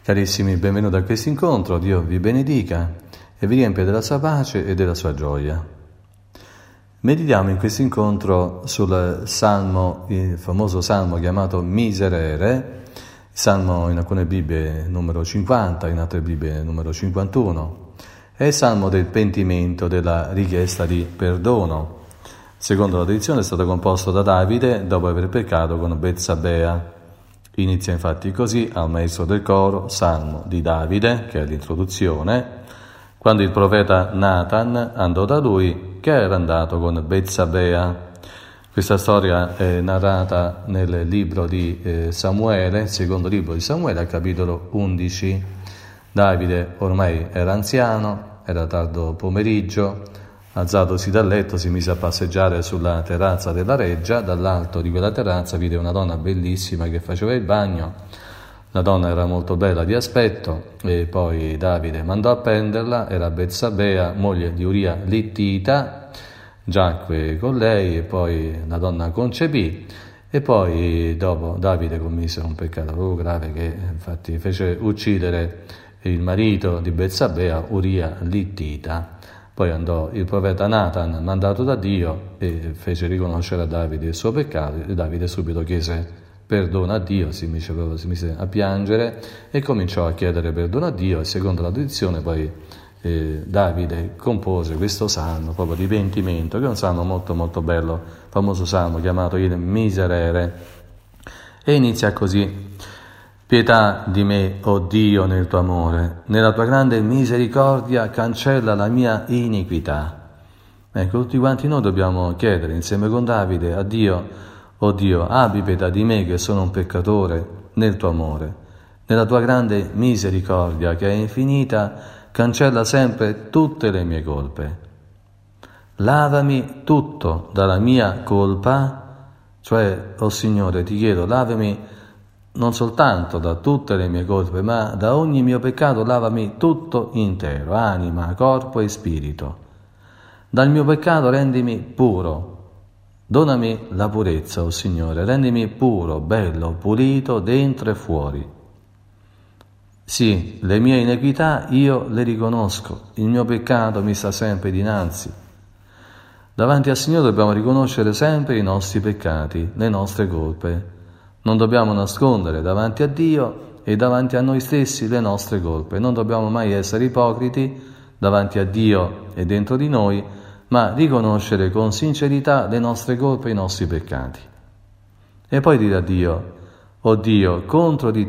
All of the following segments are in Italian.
Carissimi, benvenuti a questo incontro, Dio vi benedica e vi riempia della sua pace e della sua gioia. Meditiamo in questo incontro sul salmo, il famoso salmo chiamato Miserere, salmo in alcune Bibbie numero 50, in altre Bibbie numero 51. È il salmo del pentimento, della richiesta di perdono. Secondo la tradizione è stato composto da Davide dopo aver peccato con Betsabea. Inizia infatti così al maestro del coro, Salmo di Davide, che è l'introduzione, quando il profeta Nathan andò da lui che era andato con Betsabea. Questa storia è narrata nel libro di Samuele, il secondo libro di Samuele, al capitolo 11. Davide ormai era anziano, era tardo pomeriggio, alzatosi dal letto si mise a passeggiare sulla terrazza della reggia. Dall'alto di quella terrazza vide una donna bellissima che faceva il bagno. La donna era molto bella di aspetto e poi Davide mandò a prenderla. Era Betsabea, moglie di Uria l'Ittita, giacque con lei e poi la donna concepì. E poi dopo Davide commise un peccato proprio grave che infatti fece uccidere il marito di Betsabea, Uria l'Ittita. Poi andò il profeta Nathan, mandato da Dio, e fece riconoscere a Davide il suo peccato, e Davide subito chiese perdono a Dio, si mise a piangere e cominciò a chiedere perdono a Dio, e secondo la tradizione poi Davide compose questo salmo proprio di pentimento, che è un salmo molto molto bello, famoso salmo chiamato il Miserere, e inizia così: Pietà di me, o Dio, nel tuo amore, nella tua grande misericordia cancella la mia iniquità. Ecco, tutti quanti noi dobbiamo chiedere insieme con Davide a Dio: o Dio, abbi pietà di me che sono un peccatore, nel tuo amore. Nella tua grande misericordia che è infinita, cancella sempre tutte le mie colpe. Lavami tutto dalla mia colpa, cioè, o Signore, ti chiedo, lavami non soltanto da tutte le mie colpe, ma da ogni mio peccato lavami tutto intero, anima, corpo e spirito. Dal mio peccato rendimi puro, donami la purezza, o Signore, rendimi puro, bello, pulito, dentro e fuori. Sì, le mie iniquità io le riconosco, il mio peccato mi sta sempre dinanzi. Davanti al Signore dobbiamo riconoscere sempre i nostri peccati, le nostre colpe. Non dobbiamo nascondere davanti a Dio e davanti a noi stessi le nostre colpe. Non dobbiamo mai essere ipocriti davanti a Dio e dentro di noi, ma riconoscere con sincerità le nostre colpe e i nostri peccati. E poi dire a Dio: o Dio, contro di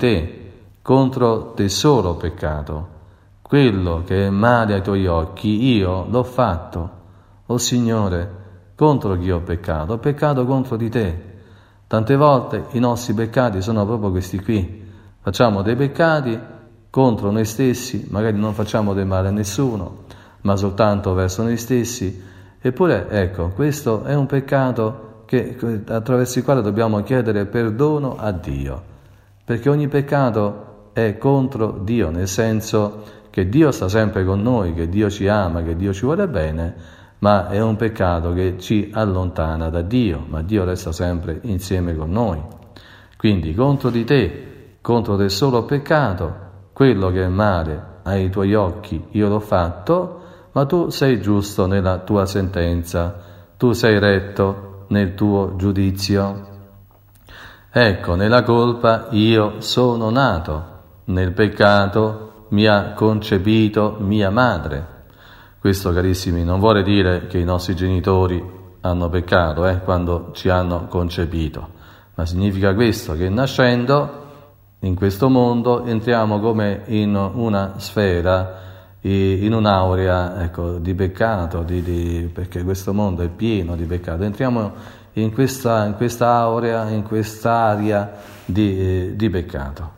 te solo ho peccato. Quello che è male ai tuoi occhi io l'ho fatto. O Signore, contro chi ho peccato contro di te. Tante volte i nostri peccati sono proprio questi qui. Facciamo dei peccati contro noi stessi, magari non facciamo del male a nessuno, ma soltanto verso noi stessi. Eppure, ecco, questo è un peccato attraverso il quale dobbiamo chiedere perdono a Dio, perché ogni peccato è contro Dio, nel senso che Dio sta sempre con noi, che Dio ci ama, che Dio ci vuole bene, ma è un peccato che ci allontana da Dio, ma Dio resta sempre insieme con noi. Quindi contro di te solo peccato, quello che è male ai tuoi occhi io l'ho fatto, ma tu sei giusto nella tua sentenza, tu sei retto nel tuo giudizio. Ecco, nella colpa io sono nato, nel peccato mi ha concepito mia madre. Questo, carissimi, non vuole dire che i nostri genitori hanno peccato quando ci hanno concepito, ma significa questo, che nascendo in questo mondo entriamo come in una sfera, in un'aurea di peccato, perché questo mondo è pieno di peccato. Entriamo in questa aurea, in quest'area di peccato.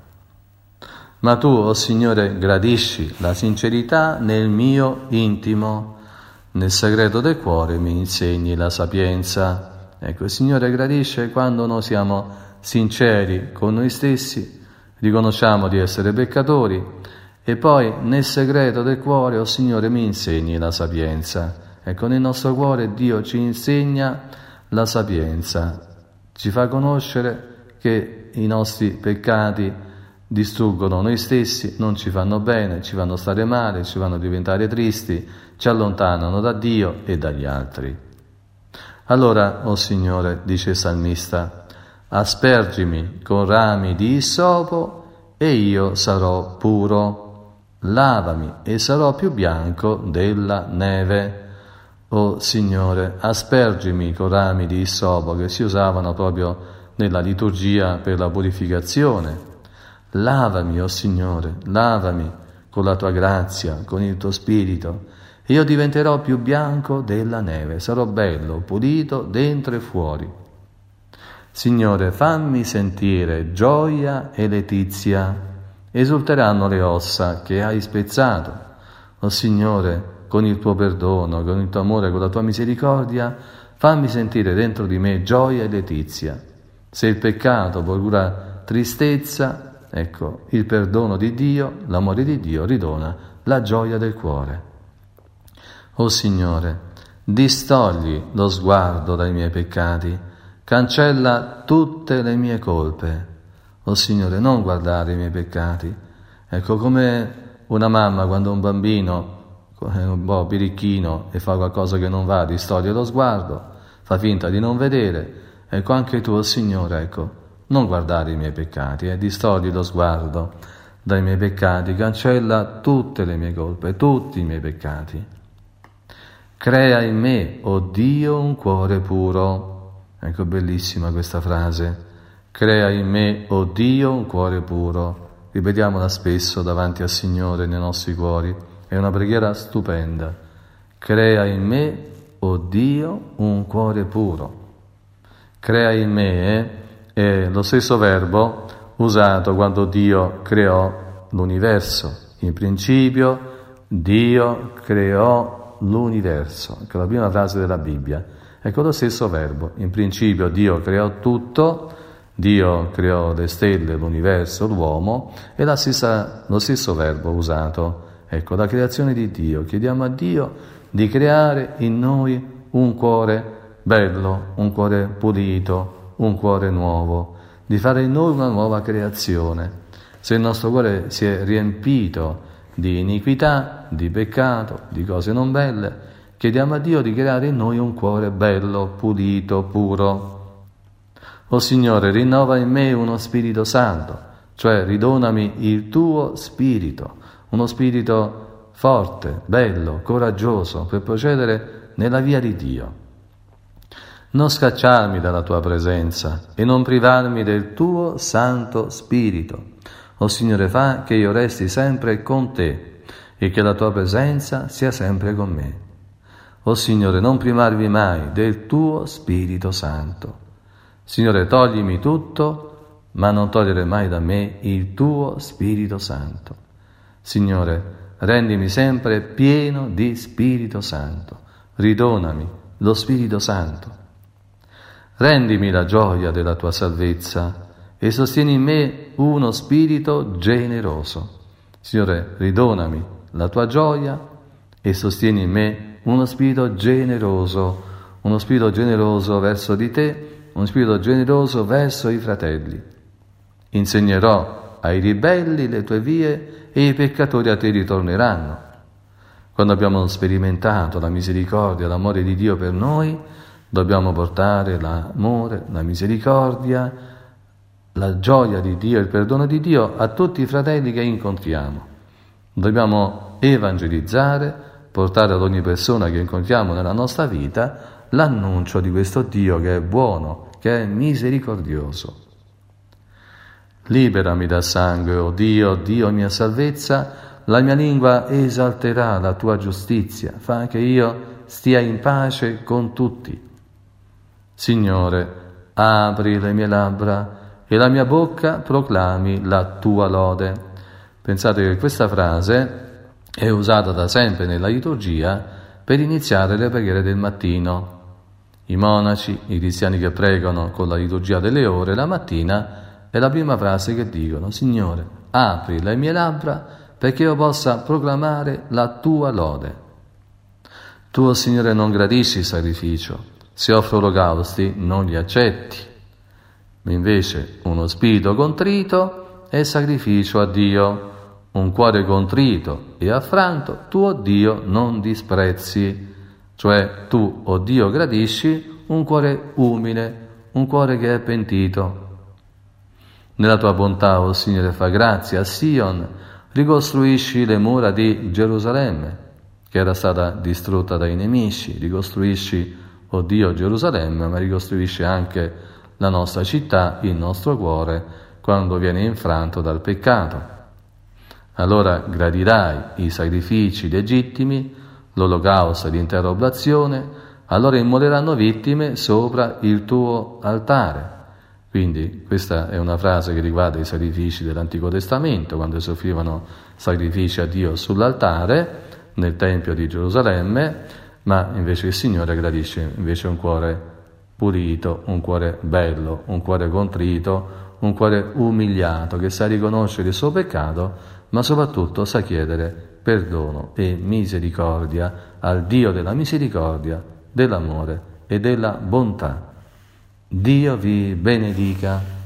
Ma tu, o Signore, gradisci la sincerità nel mio intimo, nel segreto del cuore mi insegni la sapienza. Ecco, il Signore gradisce quando noi siamo sinceri con noi stessi, riconosciamo di essere peccatori e poi nel segreto del cuore, o Signore, mi insegni la sapienza. Ecco, nel nostro cuore Dio ci insegna la sapienza, ci fa conoscere che i nostri peccati distruggono noi stessi, non ci fanno bene, ci fanno stare male, ci fanno diventare tristi, ci allontanano da Dio e dagli altri. Allora, o Signore, dice il salmista, aspergimi con rami di issopo e io sarò puro, lavami e sarò più bianco della neve. O Signore, aspergimi con rami di issopo che si usavano proprio nella liturgia per la purificazione. Lavami, o Signore, lavami con la tua grazia, con il tuo spirito, e io diventerò più bianco della neve, sarò bello, pulito dentro e fuori. Signore, fammi sentire gioia e letizia, esulteranno le ossa che hai spezzato. O Signore, con il tuo perdono, con il tuo amore, con la tua misericordia, fammi sentire dentro di me gioia e letizia. Se il peccato procura tristezza, ecco, il perdono di Dio, l'amore di Dio ridona la gioia del cuore. O Signore, distogli lo sguardo dai miei peccati, cancella tutte le mie colpe. O Signore, non guardare i miei peccati. Ecco, come una mamma quando un bambino è un po' birichino e fa qualcosa che non va, distoglie lo sguardo, fa finta di non vedere. Ecco, anche tu, Signore, ecco, non guardare i miei peccati, distogli lo sguardo dai miei peccati, cancella tutte le mie colpe, tutti i miei peccati. Crea in me, o Dio, un cuore puro. Ecco, bellissima questa frase. Crea in me, o Dio, un cuore puro. Ripetiamola spesso davanti al Signore nei nostri cuori. È una preghiera stupenda. Crea in me, o Dio, un cuore puro. Crea in me è lo stesso verbo usato quando Dio creò l'universo. In principio Dio creò l'universo. Ecco la prima frase della Bibbia. Ecco lo stesso verbo. In principio Dio creò tutto, Dio creò le stelle, l'universo, l'uomo, è lo stesso verbo usato. Ecco, la creazione di Dio. Chiediamo a Dio di creare in noi un cuore bello, un cuore pulito, un cuore nuovo, di fare in noi una nuova creazione. Se il nostro cuore si è riempito di iniquità, di peccato, di cose non belle, chiediamo a Dio di creare in noi un cuore bello, pulito, puro. O Signore, rinnova in me uno Spirito Santo, cioè ridonami il tuo Spirito, uno spirito forte, bello, coraggioso per procedere nella via di Dio. Non scacciarmi dalla tua presenza e non privarmi del tuo Santo Spirito. O Signore, fa che io resti sempre con te e che la tua presenza sia sempre con me. O Signore, non privarmi mai del tuo Spirito Santo. Signore, toglimi tutto, ma non togliere mai da me il tuo Spirito Santo. Signore, rendimi sempre pieno di Spirito Santo, ridonami lo Spirito Santo. Rendimi la gioia della tua salvezza e sostieni in me uno spirito generoso. Signore, ridonami la tua gioia e sostieni in me uno spirito generoso verso di te, uno spirito generoso verso i fratelli. Insegnerò ai ribelli le tue vie e i peccatori a te ritorneranno. Quando abbiamo sperimentato la misericordia, l'amore di Dio per noi, dobbiamo portare l'amore, la misericordia, la gioia di Dio, il perdono di Dio a tutti i fratelli che incontriamo. Dobbiamo evangelizzare, portare ad ogni persona che incontriamo nella nostra vita l'annuncio di questo Dio che è buono, che è misericordioso. Liberami dal sangue, o Dio, Dio mia salvezza, la mia lingua esalterà la tua giustizia, fa che io stia in pace con tutti. Signore, apri le mie labbra e la mia bocca proclami la tua lode. Pensate che questa frase è usata da sempre nella liturgia per iniziare le preghiere del mattino. I monaci, i cristiani che pregano con la liturgia delle ore la mattina, è la prima frase che dicono: Signore, apri le mie labbra perché io possa proclamare la tua lode. Tu, Signore, non gradisci il sacrificio, se offro olocausti non li accetti, ma invece uno spirito contrito è sacrificio a Dio. Un cuore contrito e affranto tu, o Dio, non disprezzi. Cioè tu, o Dio, gradisci un cuore umile, un cuore che è pentito. Nella tua bontà, o Signore, fa grazia a Sion, ricostruisci le mura di Gerusalemme, che era stata distrutta dai nemici. Ricostruisci, o Dio, Gerusalemme, ma ricostruisci anche la nostra città, il nostro cuore, quando viene infranto dal peccato. Allora gradirai i sacrifici legittimi, l'olocausto e l'intera oblazione, allora immoleranno vittime sopra il tuo altare. Quindi questa è una frase che riguarda i sacrifici dell'Antico Testamento, quando si offrivano sacrifici a Dio sull'altare, nel Tempio di Gerusalemme, ma invece il Signore gradisce invece un cuore pulito, un cuore bello, un cuore contrito, un cuore umiliato, che sa riconoscere il suo peccato, ma soprattutto sa chiedere perdono e misericordia al Dio della misericordia, dell'amore e della bontà. Dio vi benedica.